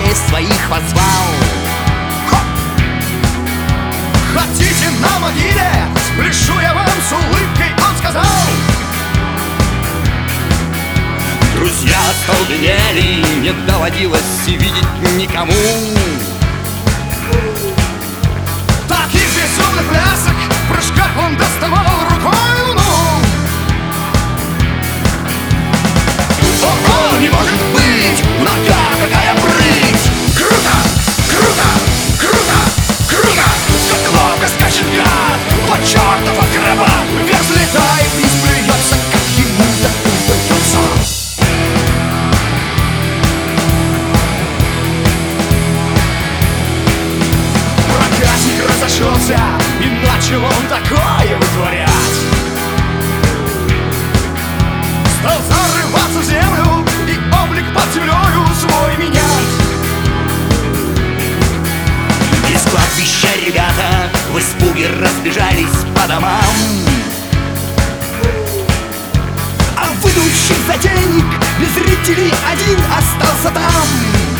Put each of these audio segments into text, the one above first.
друзей своих позвал. Хотите на могиле? Спляшу я вам с улыбкой, он сказал. Друзья остолбенели, не доводилось видеть никому Таких безумных плясок, в прыжках он доставал рукой луну. О, не может быть, нога какая прыть! Круто, круто, круто, круто! Как ловко скачет гад, вот чертов акробат! Вверх взлетает и смеется, как ему так удается. Проказник разошелся, и начал он такое вытворять. Стал зарываться в землю и облик под землею свой менять. Из кладбища ребята в испуге разбежались по домам, А выдумщик затейник без зрителей один остался там.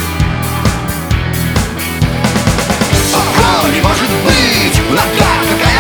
Ого, не может быть, нога какая